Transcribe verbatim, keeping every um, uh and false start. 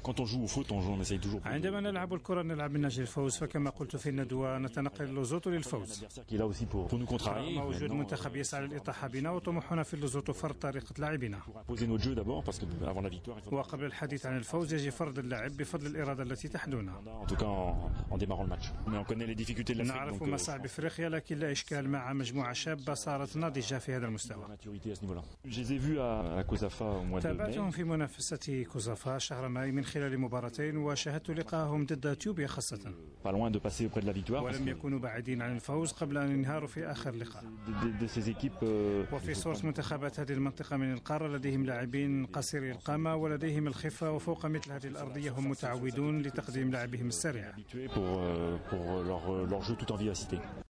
عندما نلعب الكرة نلعب من أجل الفوز، فكما قلت في الندوة نتنقل اللوزوتو للفوز. رغم وجود منتخب يسعى للإطاحة بنا وطموحنا في اللوزوتو فرض طريقة لعبنا، وقبل الحديث عن الفوز يجب فرض اللعب بفضل الإرادة التي تحدنا. نعرف مصاعب إفريقيا، لكن لا إشكال مع مجموعة شابة صارت ناضجة في هذا المستوى. تابعتهم في منافسة كوزافا شهر ماي من خلال مباراتين، وشاهدت لقاءهم ضد تيوبيا خاصة، ولم يكونوا بعيدين عن الفوز قبل أن ينهاروا في آخر لقاء. وفي صورة منتخبات هذه المنطقة من القارة لديهم لاعبين قصيري القامة ولديهم الخفة، وفوق مثل هذه الأرضية هم متعودون لتقديم لعبهم السريع.